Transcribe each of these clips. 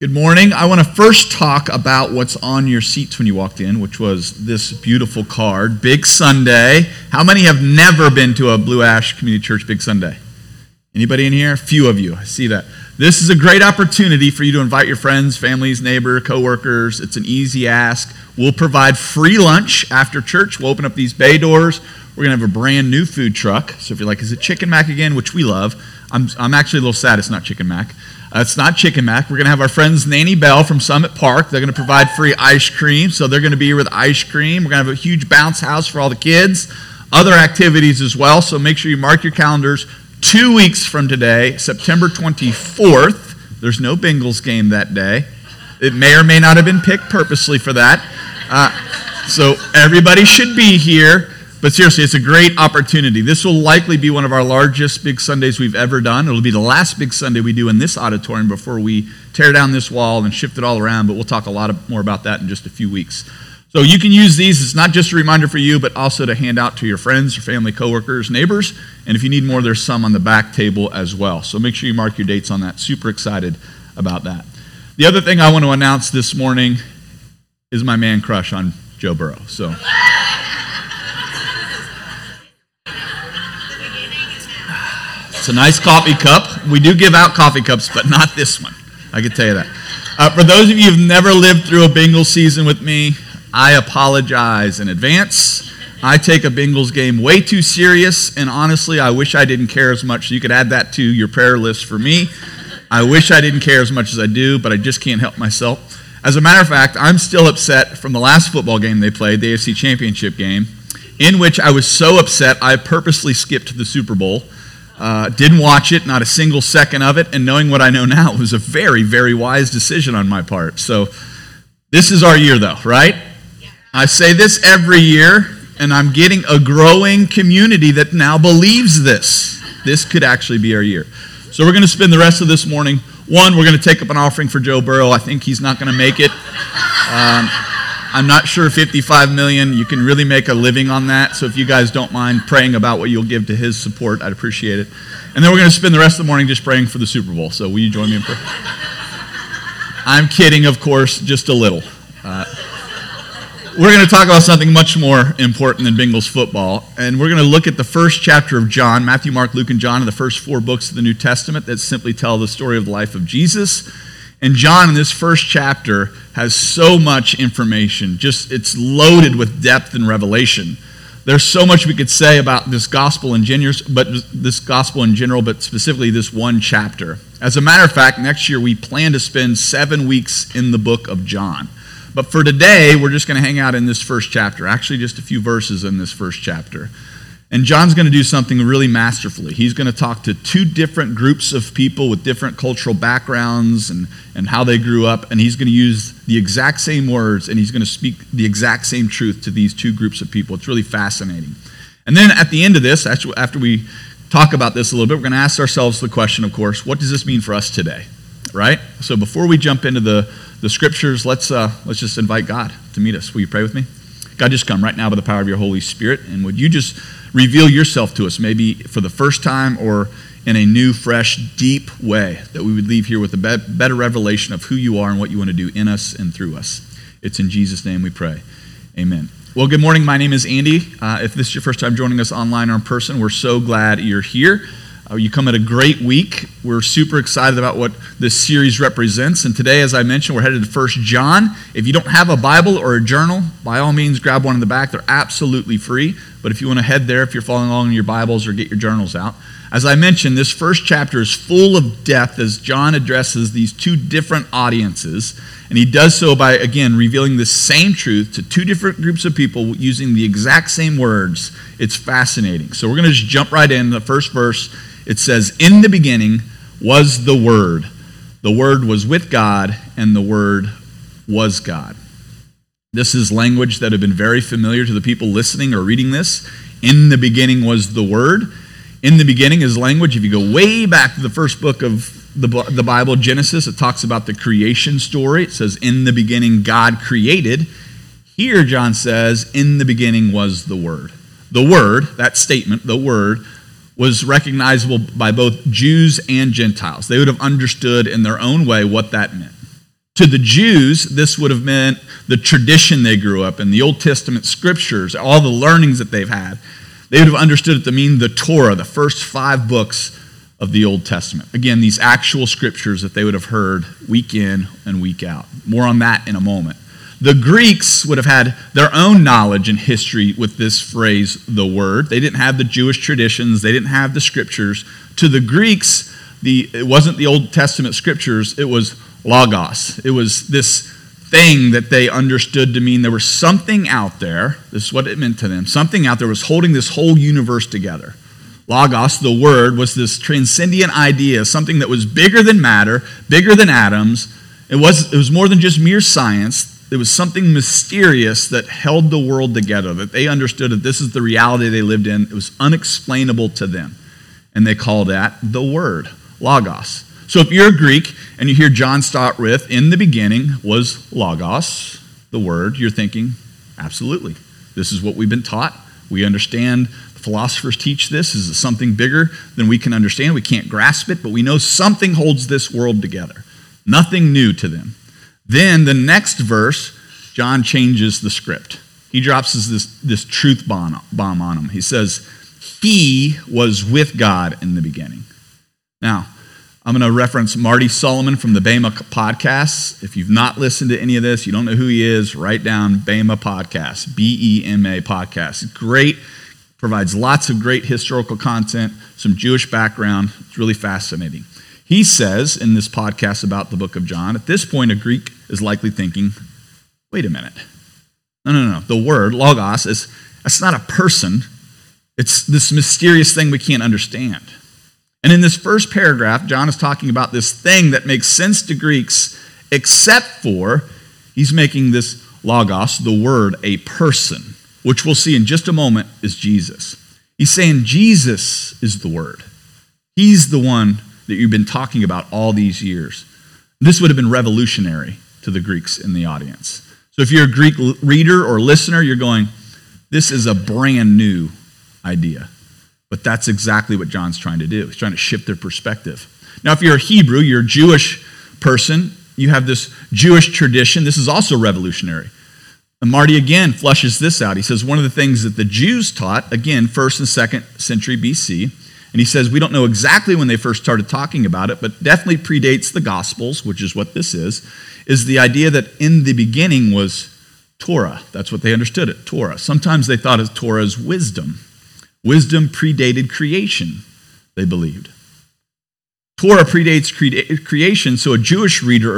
Good morning. I want to first talk about what's on your seats when you walked in, which was this beautiful card, Big Sunday. How many have never been to a Blue Ash Community Church Big Sunday? Anybody in here? A few of you. I see that. This is a great opportunity for you to invite your friends, families, neighbor, coworkers. It's an easy ask. We'll provide free lunch after church. We'll open up these bay doors. We're going to have a brand new food truck. So if you're like, is it Chicken Mac again? Which we love. I'm actually a little sad it's not Chicken Mac. It's not Chicken Mac. We're going to have our friends Nanny Bell from Summit Park. They're going to provide free ice cream. So they're going to be here with ice cream. We're going to have a huge bounce house for all the kids. Other activities as well. So make sure you mark your calendars. 2 weeks from today, September 24th. There's no Bengals game that day. It may or may not have been picked purposely for that. So everybody should be here. But seriously, it's a great opportunity. This will likely be one of our largest Big Sundays we've ever done. It'll be the last Big Sunday we do in this auditorium before we tear down this wall and shift it all around. But we'll talk a lot more about that in just a few weeks. So you can use these. It's not just a reminder for you, but also to hand out to your friends, your family, coworkers, neighbors. And if you need more, there's some on the back table as well. So make sure you mark your dates on that. Super excited about that. The other thing I want to announce this morning is my man crush on Joe Burrow. So it's a nice coffee cup. We do give out coffee cups, but not this one. I can tell you that. For those of you who've never lived through a Bengals season with me, I apologize in advance. I take a Bengals game way too serious, and honestly, I wish I didn't care as much. So you could add that to your prayer list for me. I wish I didn't care as much as I do, but I just can't help myself. As a matter of fact, I'm still upset from the last football game they played, the AFC Championship game, in which I was so upset I purposely skipped the Super Bowl. Didn't watch it, not a single second of it, and knowing what I know now, it was a very, very wise decision on my part. So this is our year though, right? I say this every year, and I'm getting a growing community that now believes this. This could actually be our year. So we're going to spend the rest of this morning, we're going to take up an offering for Joe Burrow. I think he's not going to make it. I'm not sure $55 million, you can really make a living on that. So if you guys don't mind praying about what you'll give to his support, I'd appreciate it. And then we're going to spend the rest of the morning just praying for the Super Bowl. So will you join me in prayer? I'm kidding, of course, just a little. We're going to talk about something much more important than Bengals football. And we're going to look at the first chapter of John. Matthew, Mark, Luke, and John are the first 4 books of the New Testament that simply tell the story of the life of Jesus. And John, in this first chapter, has so much information. It's loaded with depth and revelation. There's so much we could say about this gospel in general, but specifically this one chapter. As a matter of fact, next year we plan to spend 7 weeks in the book of John. But for today, we're just going to hang out in this first chapter. Actually, just a few verses in this first chapter. And John's going to do something really masterfully. He's going to talk to 2 different groups of people with different cultural backgrounds and how they grew up. And he's going to use the exact same words, and he's going to speak the exact same truth to these 2 groups of people. It's really fascinating. And then at the end of this, after we talk about this a little bit, we're going to ask ourselves the question, of course, what does this mean for us today? Right? So before we jump into the scriptures, let's just invite God to meet us. Will you pray with me? God, just come right now by the power of your Holy Spirit, and would you just reveal yourself to us, maybe for the first time or in a new, fresh, deep way, that we would leave here with a better revelation of who you are and what you want to do in us and through us. It's in Jesus' name we pray. Amen. Well, good morning. My name is Andy. If this is your first time joining us online or in person, we're so glad you're here. You come at a great week. We're super excited about what this series represents. And today, as I mentioned, we're headed to 1 John. If you don't have a Bible or a journal, by all means, grab one in the back. They're absolutely free. But if you want to head there, if you're following along in your Bibles, or get your journals out. As I mentioned, this first chapter is full of depth as John addresses these 2 different audiences. And he does so by, again, revealing the same truth to 2 different groups of people using the exact same words. It's fascinating. So we're going to just jump right in. The first verse, it says, "In the beginning was the Word. The Word was with God, and the Word was God." This is language that have been very familiar to the people listening or reading this. In the beginning was the Word. In the beginning is language. If you go way back to the first book of the Bible, Genesis, it talks about the creation story. It says, in the beginning God created. Here, John says, in the beginning was the Word. The Word, that statement, the Word, was recognizable by both Jews and Gentiles. They would have understood in their own way what that meant. To the Jews, this would have meant the tradition they grew up in, the Old Testament scriptures, all the learnings that they've had. They would have understood it to mean the Torah, the first 5 books of the Old Testament. Again, these actual scriptures that they would have heard week in and week out. More on that in a moment. The Greeks would have had their own knowledge and history with this phrase, the Word. They didn't have the Jewish traditions. They didn't have the scriptures. To the Greeks, it wasn't the Old Testament scriptures. It was Logos. It was this thing that they understood to mean there was something out there. This is what it meant to them. Something out there was holding this whole universe together. Logos, the Word, was this transcendent idea, something that was bigger than matter, bigger than atoms. It was more than just mere science. It was something mysterious that held the world together, that they understood that this is the reality they lived in. It was unexplainable to them. And they called that the Word, Logos. So if you're a Greek and you hear John start with, in the beginning was Logos, the Word, you're thinking, absolutely. This is what we've been taught. We understand, philosophers teach this. This is something bigger than we can understand. We can't grasp it, but we know something holds this world together. Nothing new to them. Then the next verse, John changes the script. He drops this truth bomb on him. He says, he was with God in the beginning. Now, I'm going to reference Marty Solomon from the Bema podcast. If you've not listened to any of this, you don't know who he is, write down Bema podcast, B-E-M-A podcast. Great, provides lots of great historical content, some Jewish background. It's really fascinating. He says in this podcast about the book of John, at this point, a Greek is likely thinking, wait a minute. No. The word, logos, that's not a person. It's this mysterious thing we can't understand. And in this first paragraph, John is talking about this thing that makes sense to Greeks, except for he's making this logos, the word, a person, which we'll see in just a moment is Jesus. He's saying Jesus is the Word. He's the one that you've been talking about all these years. This would have been revolutionary to the Greeks in the audience. So if you're a Greek reader or listener, you're going, this is a brand new idea. But that's exactly what John's trying to do. He's trying to shift their perspective. Now, if you're a Hebrew, you're a Jewish person, you have this Jewish tradition. This is also revolutionary. And Marty again flushes this out. He says one of the things that the Jews taught, again, 1st and 2nd century BC, and he says we don't know exactly when they first started talking about it, but definitely predates the Gospels, which is what this is the idea that in the beginning was Torah. That's what they understood it, Torah. Sometimes they thought of Torah as wisdom. Wisdom predated creation, they believed. Torah predates creation, so a Jewish reader or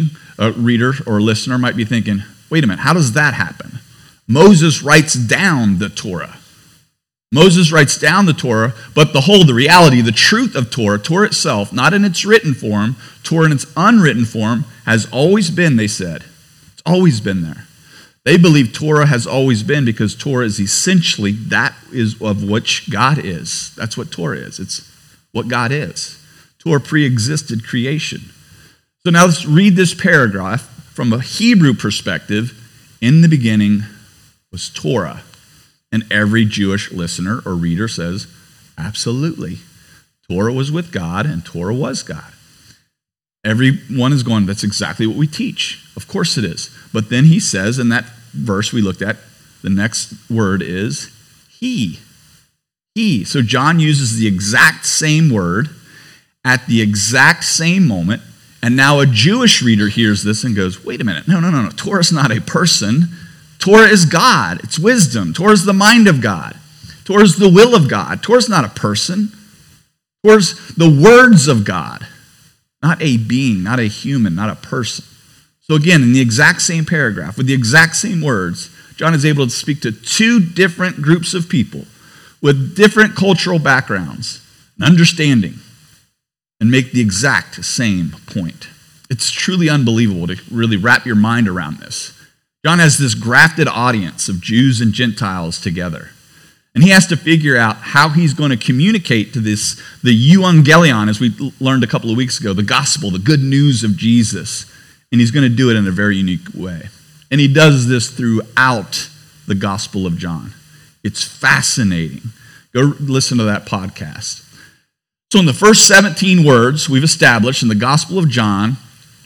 listener might be thinking, wait a minute, how does that happen? Moses writes down the Torah. Moses writes down the Torah, but the reality, the truth of Torah itself, not in its written form, Torah in its unwritten form, has always been, they said. It's always been there. They believe Torah has always been because Torah is essentially that is of which God is. That's what Torah is. It's what God is. Torah pre-existed creation. So now let's read this paragraph from a Hebrew perspective. In the beginning was Torah. And every Jewish listener or reader says, absolutely. Torah was with God and Torah was God. Everyone is going, that's exactly what we teach. Of course it is. But then he says in that verse we looked at, the next word is he. He. So John uses the exact same word at the exact same moment. And now a Jewish reader hears this and goes, wait a minute. No. Torah's not a person. Torah is God. It's wisdom. Torah is the mind of God. Torah is the will of God. Torah's not a person. Torah's the words of God. Not a being, not a human, not a person. So again, in the exact same paragraph, with the exact same words, John is able to speak to two different groups of people with different cultural backgrounds and understanding and make the exact same point. It's truly unbelievable to really wrap your mind around this. John has this grafted audience of Jews and Gentiles together. And he has to figure out how he's going to communicate to the euangelion, as we learned a couple of weeks ago, the gospel, the good news of Jesus. And he's going to do it in a very unique way. And he does this throughout the Gospel of John. It's fascinating. Go listen to that podcast. So in the first 17 words we've established in the Gospel of John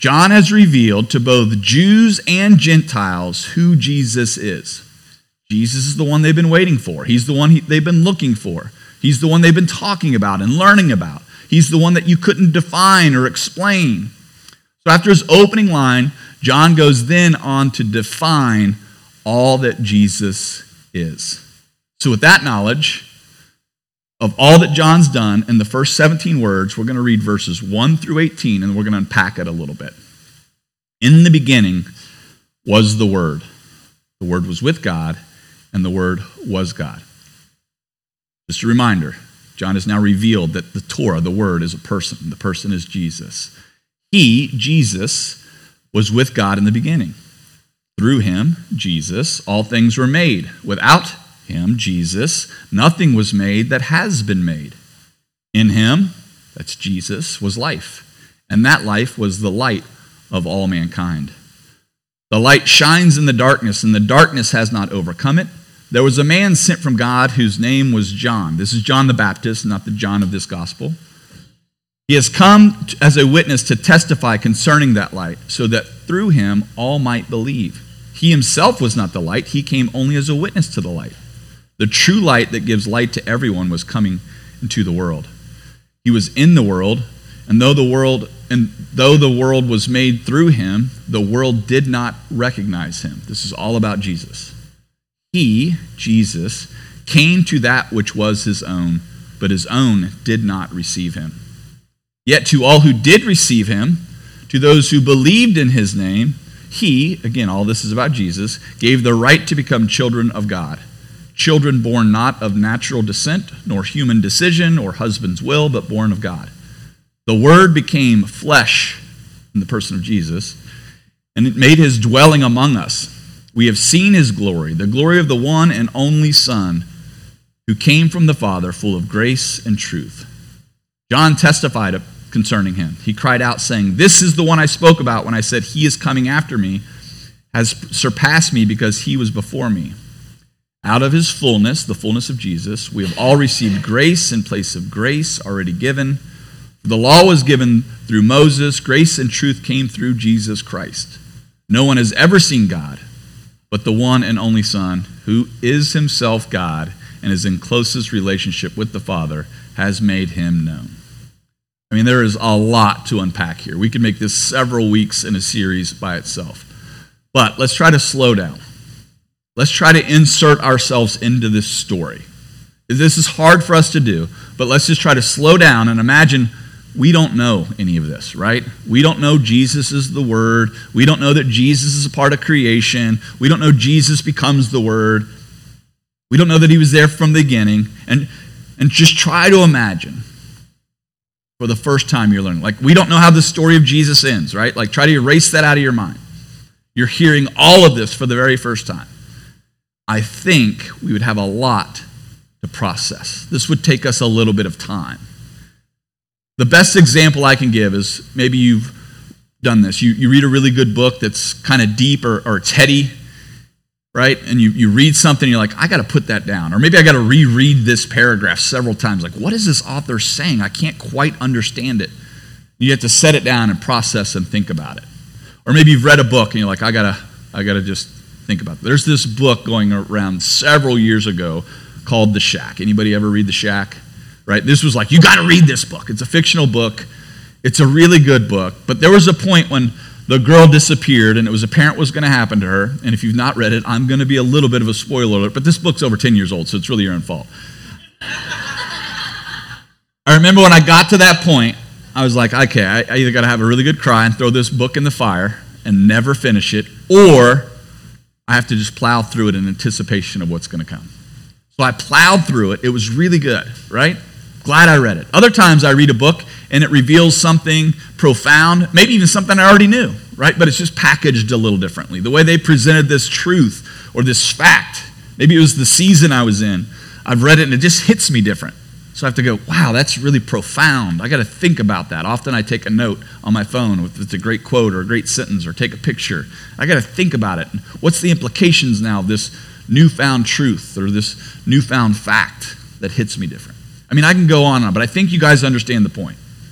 John has revealed to both Jews and Gentiles who Jesus is. Jesus is the one they've been waiting for. He's the one they've been looking for. He's the one they've been talking about and learning about. He's the one that you couldn't define or explain. So after his opening line, John goes then on to define all that Jesus is. So with that knowledge of all that John's done in the first 17 words, we're going to read verses 1 through 18, and we're going to unpack it a little bit. In the beginning was the Word. The Word was with God, and the Word was God. Just a reminder, John has now revealed that the Torah, the Word, is a person. The person is Jesus. He, Jesus, was with God in the beginning. Through him, Jesus, all things were made. Without him, Jesus, nothing was made that has been made. In him, that's Jesus, was life, and that life was the light of all mankind. The light shines in the darkness, and the darkness has not overcome it. There was a man sent from God whose name was John. This is John the Baptist, not the John of this gospel. He has come as a witness to testify concerning that light, so that through him all might believe. He himself was not the light. He came only as a witness to the light. The true light that gives light to everyone was coming into the world. He was in the world, and though the world was made through him, the world did not recognize him. This is all about Jesus. He, Jesus, came to that which was his own, but his own did not receive him. Yet to all who did receive him, to those who believed in his name, he, again, all this is about Jesus, gave the right to become children of God. Children born not of natural descent, nor human decision, or husband's will, but born of God. The Word became flesh in the person of Jesus, and it made his dwelling among us. We have seen his glory, the glory of the one and only Son, who came from the Father, full of grace and truth. John testified concerning him. He cried out, saying, "This is the one I spoke about when I said, 'He is coming after me, has surpassed me because he was before me.'" Out of his fullness, the fullness of Jesus, we have all received grace in place of grace already given. The law was given through Moses. Grace and truth came through Jesus Christ. No one has ever seen God, but the one and only Son, who is himself God and is in closest relationship with the Father, has made him known. I mean, there is a lot to unpack here. We could make this several weeks in a series by itself. But let's try to slow down. Let's try to insert ourselves into this story. This is hard for us to do, but let's just try to slow down and imagine we don't know any of this, right? We don't know Jesus is the Word. We don't know that Jesus is a part of creation. We don't know Jesus becomes the Word. We don't know that he was there from the beginning. And just try to imagine for the first time you're learning. Like, we don't know how the story of Jesus ends, right? Like, try to erase that out of your mind. You're hearing all of this for the very first time. I think we would have a lot to process. This would take us a little bit of time. The best example I can give is maybe you've done this. You read a really good book that's kind of deep or it's heady, right? And you read something and you're like, I got to put that down. Or maybe I got to reread this paragraph several times. Like, what is this author saying? I can't quite understand it. You have to set it down and process and think about it. Or maybe you've read a book and you're like, I gotta just think about it. There's this book going around several years ago called The Shack. Anybody ever read The Shack? Right? This was like, you got to read this book. It's a fictional book. It's a really good book. But there was a point when the girl disappeared and it was apparent what was going to happen to her. And if you've not read it, I'm going to be a little bit of a spoiler alert, but this book's over 10 years old, so it's really your own fault. I remember when I got to that point, I was like, okay, I either got to have a really good cry and throw this book in the fire and never finish it, or I have to just plow through it in anticipation of what's going to come. So I plowed through it. It was really good, right? Glad I read it. Other times I read a book and it reveals something profound, maybe even something I already knew, right? But it's just packaged a little differently. The way they presented this truth or this fact, maybe it was the season I was in. I've read it and it just hits me different. So I have to go, wow, that's really profound. I got to think about that. Often I take a note on my phone if it's a great quote or a great sentence or take a picture. I got to think about it. What's the implications now of this newfound truth or this newfound fact that hits me different? I mean, I can go on and on, but I think you guys understand the point.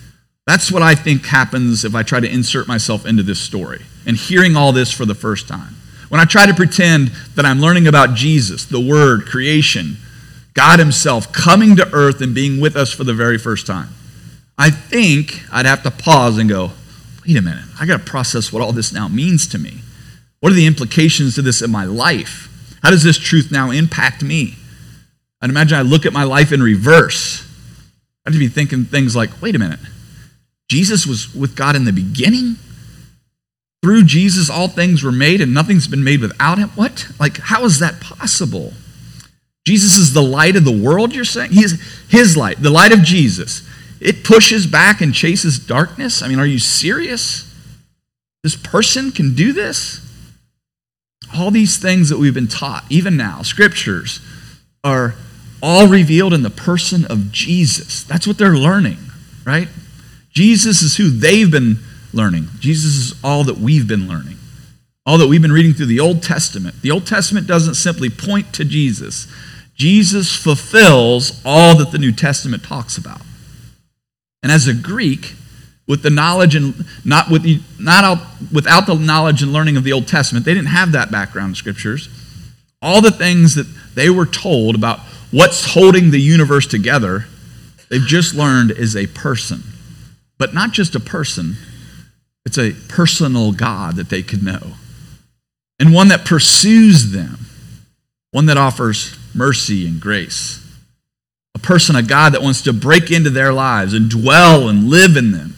That's what I think happens if I try to insert myself into this story and hearing all this for the first time. When I try to pretend that I'm learning about Jesus, the Word, creation, God himself coming to earth and being with us for the very first time, I think I'd have to pause and go, wait a minute, I got to process what all this now means to me. What are the implications to this in my life? How does this truth now impact me? I'd imagine I look at my life in reverse. I'd be thinking things like, wait a minute, Jesus was with God in the beginning? Through Jesus, all things were made and nothing's been made without him? What? Like, how is that possible? Jesus is the light of the world, you're saying? He's his light, the light of Jesus. It pushes back and chases darkness? I mean, are you serious? This person can do this? All these things that we've been taught, even now, scriptures, are all revealed in the person of Jesus. That's what they're learning, right? Jesus is who they've been learning. Jesus is all that we've been learning. All that we've been reading through the Old Testament. The Old Testament doesn't simply point to Jesus. Jesus fulfills all that the New Testament talks about. And as a Greek, with the knowledge and without the knowledge and learning of the Old Testament, they didn't have that background in scriptures. All the things that they were told about what's holding the universe together, they've just learned is a person. But not just a person, it's a personal God that they could know. And one that pursues them, one that offers mercy and grace. A person, a God that wants to break into their lives and dwell and live in them,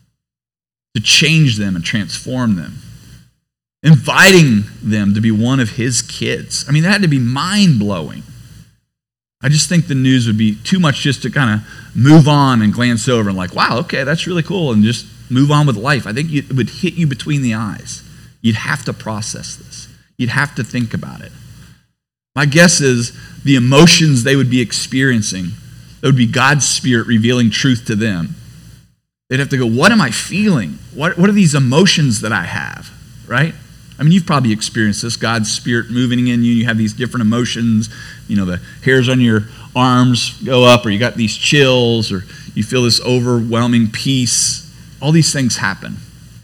to change them and transform them, inviting them to be one of his kids. I mean, that had to be mind-blowing. I just think the news would be too much just to kind of move on and glance over and like, wow, okay, that's really cool, and just move on with life. I think it would hit you between the eyes. You'd have to process this. You'd have to think about it. My guess is the emotions they would be experiencing, that would be God's Spirit revealing truth to them. They'd have to go, what am I feeling? What are these emotions that I have, right? I mean, you've probably experienced this, God's Spirit moving in you. You have these different emotions. You know, the hairs on your arms go up, or you got these chills, or you feel this overwhelming peace. All these things happen.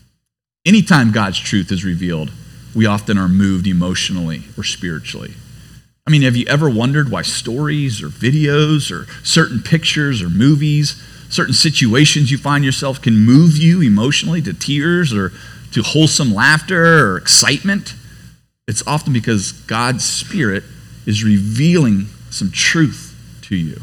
Anytime God's truth is revealed, we often are moved emotionally or spiritually. I mean, have you ever wondered why stories or videos or certain pictures or movies, certain situations you find yourself can move you emotionally to tears or to wholesome laughter or excitement? It's often because God's Spirit is revealing some truth to you.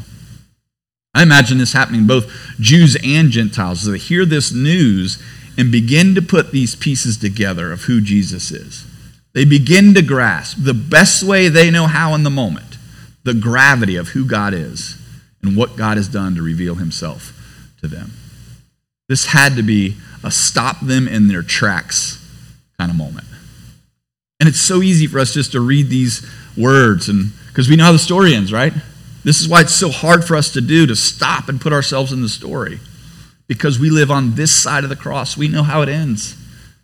I imagine this happening both Jews and Gentiles as they hear this news and begin to put these pieces together of who Jesus is. They begin to grasp the best way they know how in the moment, the gravity of who God is and what God has done to reveal himself to them. This had to be a stop them in their tracks kind of moment. And it's so easy for us just to read these words, and because we know how the story ends, right? This is why it's so hard for us to stop and put ourselves in the story. Because we live on this side of the cross. We know how it ends.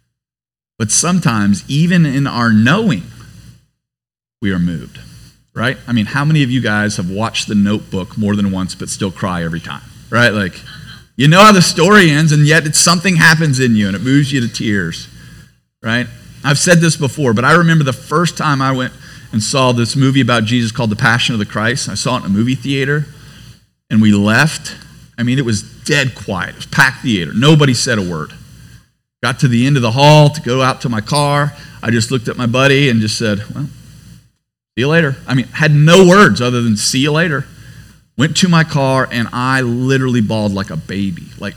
But sometimes, even in our knowing, we are moved, right? I mean, how many of you guys have watched The Notebook more than once but still cry every time, right? Like, you know how the story ends, and yet something happens in you, and it moves you to tears, right? I've said this before, but I remember the first time I went and saw this movie about Jesus called The Passion of the Christ. I saw it in a movie theater, and we left. I mean, it was dead quiet. It was packed theater. Nobody said a word. Got to the end of the hall to go out to my car. I just looked at my buddy and just said, well, see you later. I mean, had no words other than see you later. Went to my car, and I literally bawled like a baby, like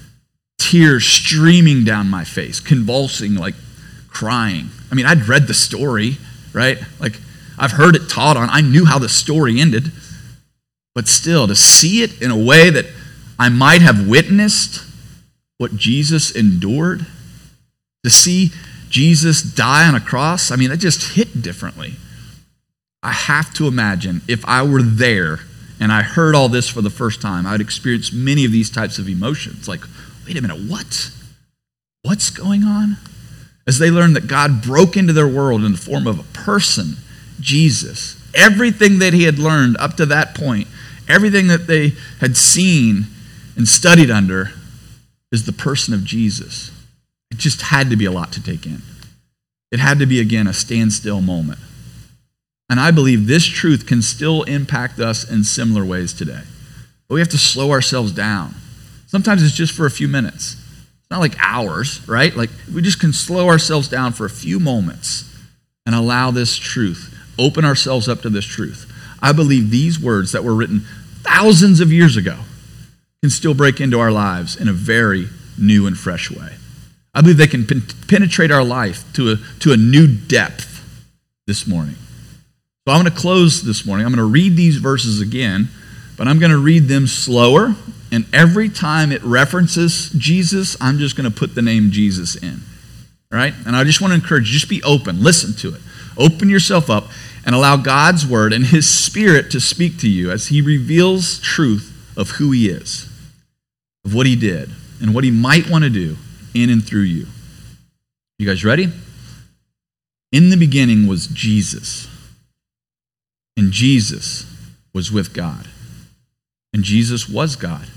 tears streaming down my face, convulsing, like crying. I mean, I'd read the story, right? Like, I've heard it taught on. I knew how the story ended. But still, to see it in a way that I might have witnessed what Jesus endured, to see Jesus die on a cross, I mean, it just hit differently. I have to imagine if I were there and I heard all this for the first time, I would experience many of these types of emotions. Like, wait a minute, what? What's going on? As they learned that God broke into their world in the form of a person, Jesus. Everything that he had learned up to that point, everything that they had seen and studied under, is the person of Jesus. It just had to be a lot to take in. It had to be, again, a standstill moment. And I believe this truth can still impact us in similar ways today. But we have to slow ourselves down. Sometimes it's just for a few minutes. It's not like hours, right? Like we just can slow ourselves down for a few moments and allow this truth, open ourselves up to this truth. I believe these words that were written thousands of years ago can still break into our lives in a very new and fresh way. I believe they can penetrate our life to a new depth this morning. So I'm going to close this morning. I'm going to read these verses again, but I'm going to read them slower. And every time it references Jesus, I'm just going to put the name Jesus in. All right? And I just want to encourage you, just be open. Listen to it. Open yourself up and allow God's word and his Spirit to speak to you as he reveals truth of who he is, of what he did, and what he might want to do in and through you. You guys ready? In the beginning was Jesus, and Jesus was with God, and Jesus was God.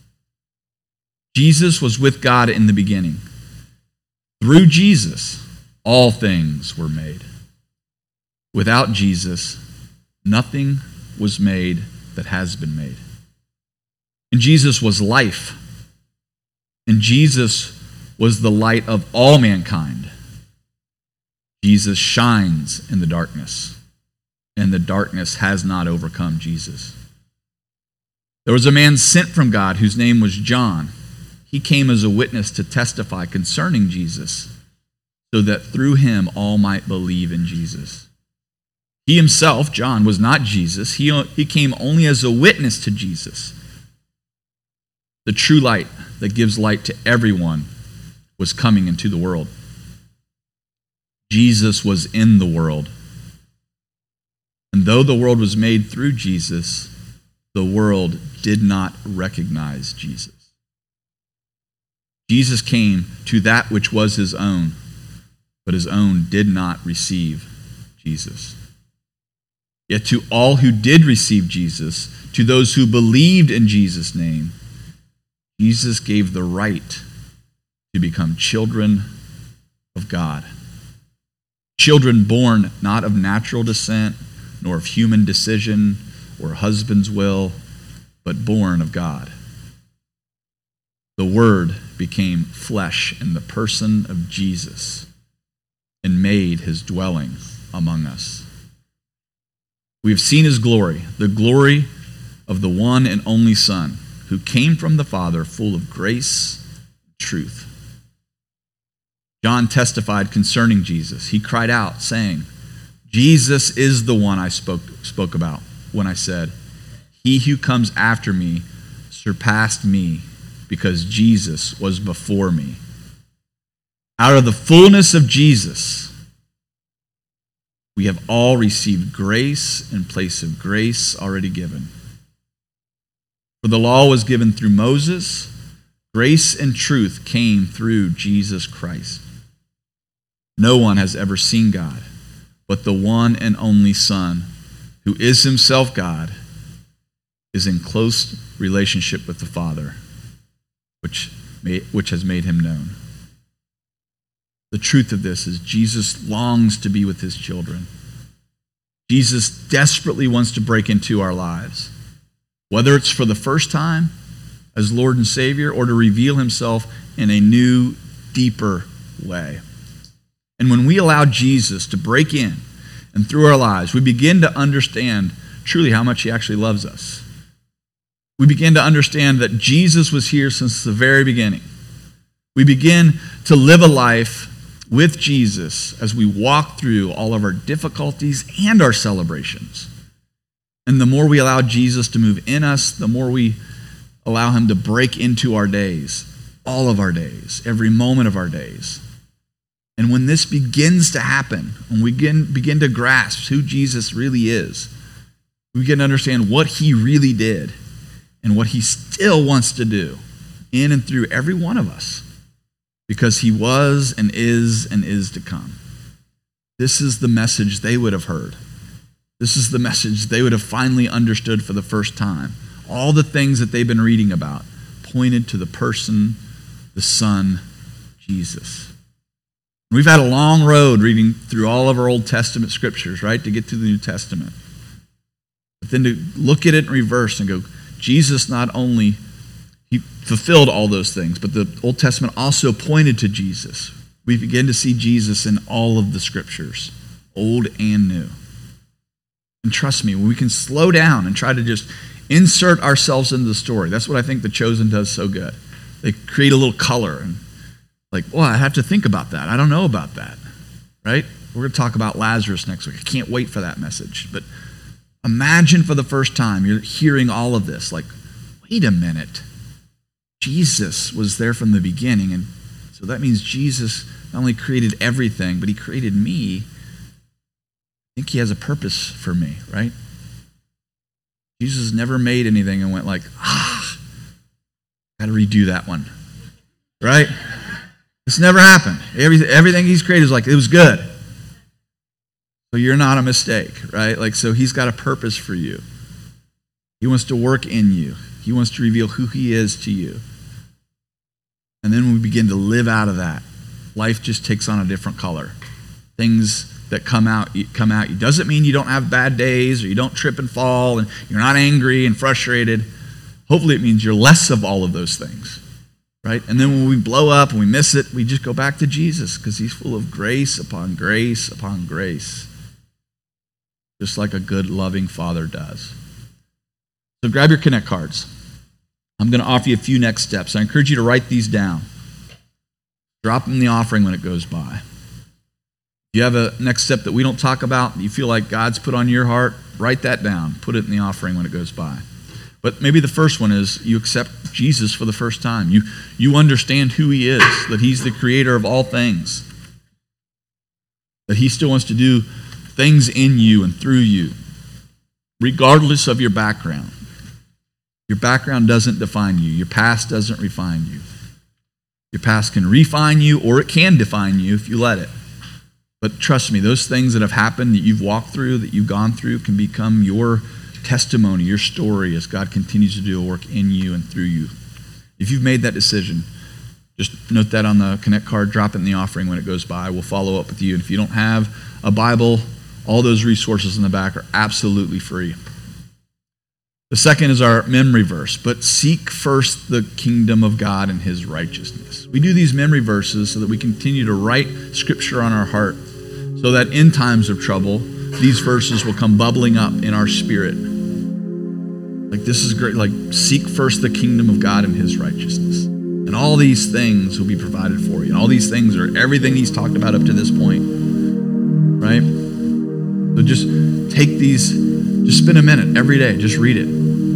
Jesus was with God in the beginning. Through Jesus, all things were made. Without Jesus, nothing was made that has been made. And Jesus was life, and Jesus was the light of all mankind. Jesus shines in the darkness, and the darkness has not overcome Jesus. There was a man sent from God whose name was John. He came as a witness to testify concerning Jesus, so that through him all might believe in Jesus. He himself, John, was not Jesus. He came only as a witness to Jesus. The true light that gives light to everyone was coming into the world. Jesus was in the world. And though the world was made through Jesus, the world did not recognize Jesus. Jesus came to that which was his own, but his own did not receive Jesus. Yet to all who did receive Jesus, to those who believed in Jesus' name, Jesus gave the right to become children of God. Children born not of natural descent, nor of human decision or husband's will, but born of God. The Word became flesh in the person of Jesus and made his dwelling among us. We have seen his glory, the glory of the one and only Son, who came from the Father, full of grace and truth. John testified concerning Jesus. He cried out, saying, Jesus is the one I spoke about when I said, he who comes after me surpassed me, because Jesus was before me. Out of the fullness of Jesus, we have all received grace in place of grace already given. For the law was given through Moses, grace and truth came through Jesus Christ. No one has ever seen God, but the one and only Son, who is himself God, is in close relationship with the Father, which has made him known. The truth of this is Jesus longs to be with his children. Jesus desperately wants to break into our lives, whether it's for the first time as Lord and Savior or to reveal himself in a new, deeper way. And when we allow Jesus to break in and through our lives, we begin to understand truly how much he actually loves us. We begin to understand that Jesus was here since the very beginning. We begin to live a life with Jesus as we walk through all of our difficulties and our celebrations. And the more we allow Jesus to move in us, the more we allow him to break into our days, all of our days, every moment of our days. And when this begins to happen, when we begin to grasp who Jesus really is, we begin to understand what he really did and what he still wants to do in and through every one of us, because he was and is to come. This is the message they would have heard. This is the message they would have finally understood for the first time. All the things that they've been reading about pointed to the person, the the Son, Jesus. We've had a long road reading through all of our Old Testament scriptures, right, to get to the New Testament. But then to look at it in reverse and go, Jesus not only, he fulfilled all those things, but the Old Testament also pointed to Jesus. We begin to see Jesus in all of the scriptures, old and new. And trust me, when we can slow down and try to just insert ourselves into the story, that's what I think The Chosen does so good. They create a little color and like, well, I have to think about that. I don't know about that, right? We're going to talk about Lazarus next week. I can't wait for that message. But imagine for the first time you're hearing all of this, like, wait a minute. Jesus was there from the beginning, and so that means Jesus not only created everything, but he created me. I think he has a purpose for me, right? Jesus never made anything and went like, got to redo that one, right? This never happened. Everything he's created is like, it was good. So you're not a mistake, right? Like, so he's got a purpose for you. He wants to work in you. He wants to reveal who he is to you. And then when we begin to live out of that, life just takes on a different color. Things that come out. You doesn't mean you don't have bad days or you don't trip and fall and you're not angry and frustrated. Hopefully it means you're less of all of those things, right? And then when we blow up and we miss it, we just go back to Jesus because he's full of grace upon grace upon grace, just like a good, loving Father does. So grab your Connect cards. I'm going to offer you a few next steps. I encourage you to write these down. Drop them in the offering when it goes by. If you have a next step that we don't talk about, you feel like God's put on your heart, write that down. Put it in the offering when it goes by. But maybe the first one is you accept Jesus for the first time. You understand who he is, that he's the creator of all things, that he still wants to do things in you and through you, regardless of your background. Your background doesn't define you. Your past doesn't refine you. Your past can refine you, or it can define you if you let it. But trust me, those things that have happened, that you've walked through, that you've gone through, can become your testimony, your story, as God continues to do a work in you and through you. If you've made that decision, just note that on the Connect card, drop it in the offering when it goes by. We'll follow up with you. And if you don't have a Bible, all those resources in the back are absolutely free. The second is our memory verse, but seek first the kingdom of God and his righteousness. We do these memory verses so that we continue to write scripture on our heart, so that in times of trouble, these verses will come bubbling up in our spirit. Like, this is great. Like, seek first the kingdom of God and his righteousness. And all these things will be provided for you. And all these things are everything he's talked about up to this point. Right? So just take these, just spend a minute every day, just read it.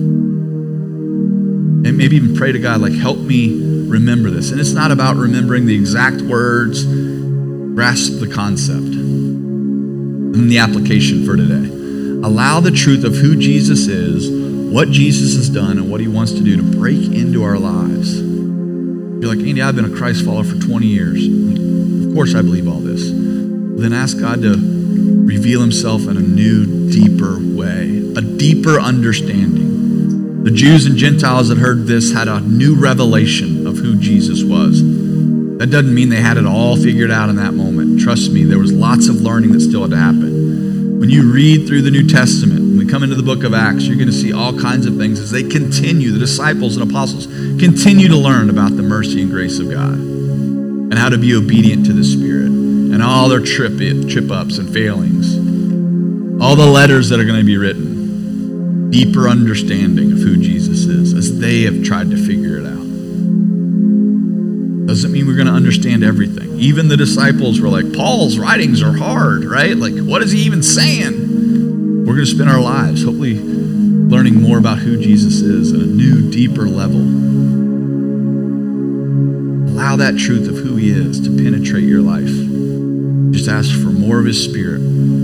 And maybe even pray to God, like, help me remember this. And it's not about remembering the exact words, grasp the concept and the application for today. Allow the truth of who Jesus is, what Jesus has done, and what he wants to do to break into our lives. You're like, Andy, I've been a Christ follower for 20 years. Of course I believe all this. Then ask God to reveal himself in a new, deeper way, a deeper understanding. The Jews and Gentiles that heard this had a new revelation of who Jesus was. That doesn't mean they had it all figured out in that moment. Trust me, there was lots of learning that still had to happen. When you read through the New Testament, when we come into the book of Acts, you're going to see all kinds of things as they continue, the disciples and apostles continue to learn about the mercy and grace of God and how to be obedient to the Spirit and all their trip-ups and failings, all the letters that are going to be written, deeper understanding of who Jesus is as they have tried to figure it out. Doesn't mean we're going to understand everything. Even the disciples were like, Paul's writings are hard, right? Like, what is he even saying? We're going to spend our lives hopefully learning more about who Jesus is at a new, deeper level. Allow that truth of who he is to penetrate your life. Just ask for more of his Spirit,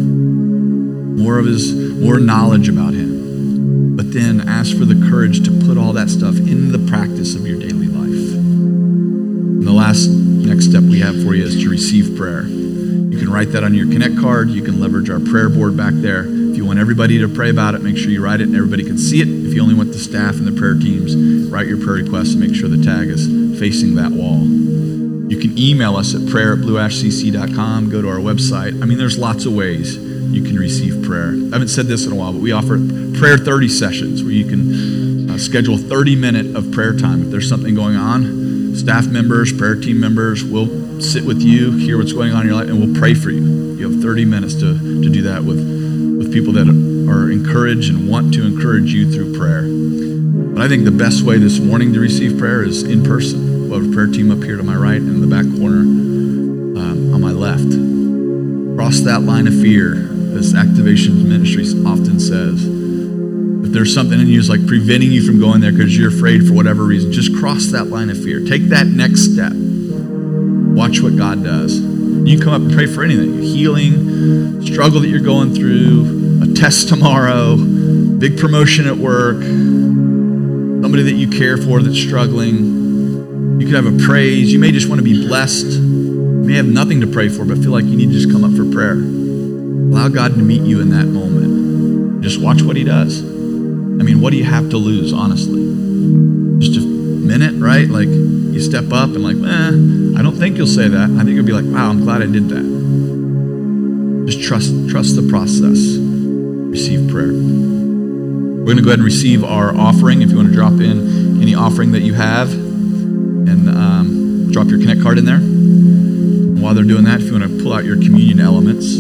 more knowledge about him. But then ask for the courage to put all that stuff into the practice of your daily life. And the last next step we have for you is to receive prayer. You can write that on your Connect card. You can leverage our prayer board back there. If you you want everybody to pray about it, make sure you write it and everybody can see it. If you only want the staff and the prayer teams, write your prayer requests and make sure the tag is facing that wall. You can email us at prayer@blueashcc.com, go to our website. I mean, there's lots of ways you can receive prayer. I haven't said this in a while, but we offer prayer 30 sessions where you can schedule 30-minute of prayer time. If there's something going on, staff members, prayer team members will sit with you, hear what's going on in your life, and we'll pray for you. You have 30 minutes to do that with people that are encouraged and want to encourage you through prayer. But I think the best way this morning to receive prayer is in person. We'll have a prayer team up here to my right and in the back corner on my left. Cross that line of fear, as Activation Ministries often says. If there's something in you that's like preventing you from going there because you're afraid for whatever reason, just cross that line of fear. Take that next step. Watch what God does. You can come up and pray for anything. Healing, struggle that you're going through, a test tomorrow, big promotion at work, somebody that you care for that's struggling. You could have a praise. You may just want to be blessed. You may have nothing to pray for, but feel like you need to just come up for prayer. Allow God to meet you in that moment. Just watch what he does. I mean, what do you have to lose, honestly? Just a minute, right? Like, you step up and like, I don't think you'll say that. I think you'll be like, wow, I'm glad I did that. Just trust the process. Receive prayer. We're going to go ahead and receive our offering. If you want to drop in any offering that you have and drop your Connect card in there. And while they're doing that, if you want to pull out your communion elements.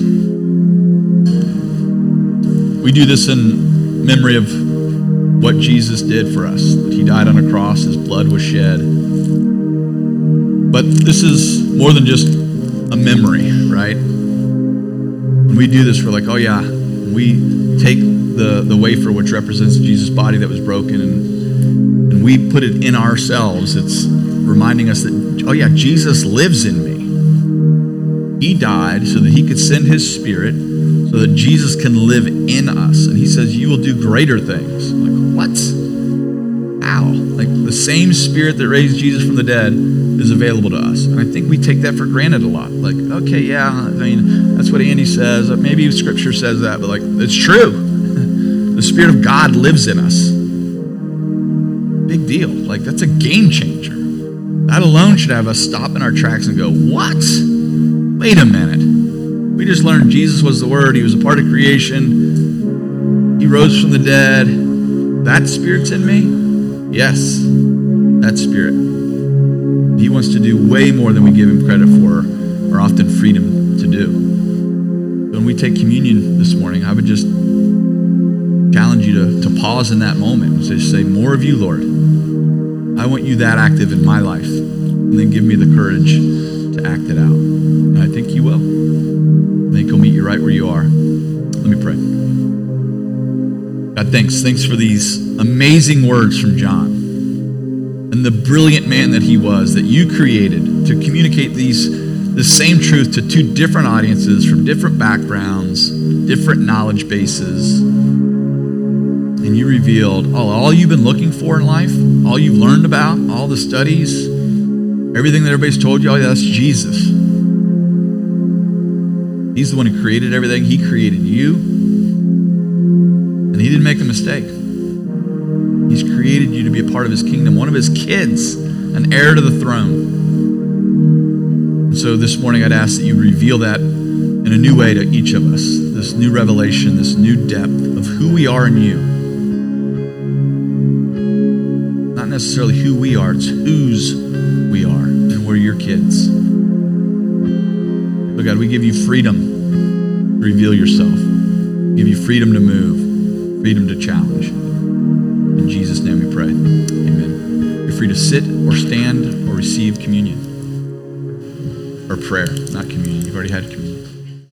We do this in memory of what Jesus did for us. That he died on a cross, his blood was shed. But this is more than just a memory, right? When we do this, we're like, oh yeah, we take the wafer, which represents Jesus' body that was broken, and we put it in ourselves. It's reminding us that, oh yeah, Jesus lives in me. He died so that he could send his Spirit so that Jesus can live in us. And he says, you will do greater things. Like, what? How? Like, the same Spirit that raised Jesus from the dead is available to us. And I think we take that for granted a lot. Like, okay, yeah, I mean, that's what Andy says. Maybe Scripture says that, but like, it's true. The Spirit of God lives in us. Big deal. Like, that's a game changer. That alone should have us stop in our tracks and go, what? Wait a minute. We just learned Jesus was the Word. He was a part of creation. He rose from the dead. That Spirit's in me? Yes, that Spirit. He wants to do way more than we give him credit for or often freedom to do. When we take communion this morning, I would just challenge you to pause in that moment and just say, more of you, Lord. I want you that active in my life. And then give me the courage to act it out. And I think you will. I think he'll meet you right where you are. Let me pray. God, thanks. Thanks for these amazing words from John and the brilliant man that he was, that you created to communicate the same truth to two different audiences from different backgrounds, different knowledge bases. And you revealed all you've been looking for in life, all you've learned about, all the studies, everything that everybody's told you, oh yeah, that's Jesus. He's the one who created everything. He created you. And he didn't make a mistake. He's created you to be a part of his kingdom, one of his kids, an heir to the throne. And so this morning I'd ask that you reveal that in a new way to each of us, this new revelation, this new depth of who we are in you. Not necessarily who we are, it's whose we are, and we're your kids. So God, we give you freedom to reveal yourself. We give you freedom to move, freedom to challenge. In Jesus' name we pray. Amen. You're free to sit or stand or receive communion. Or prayer, not communion. You've already had communion.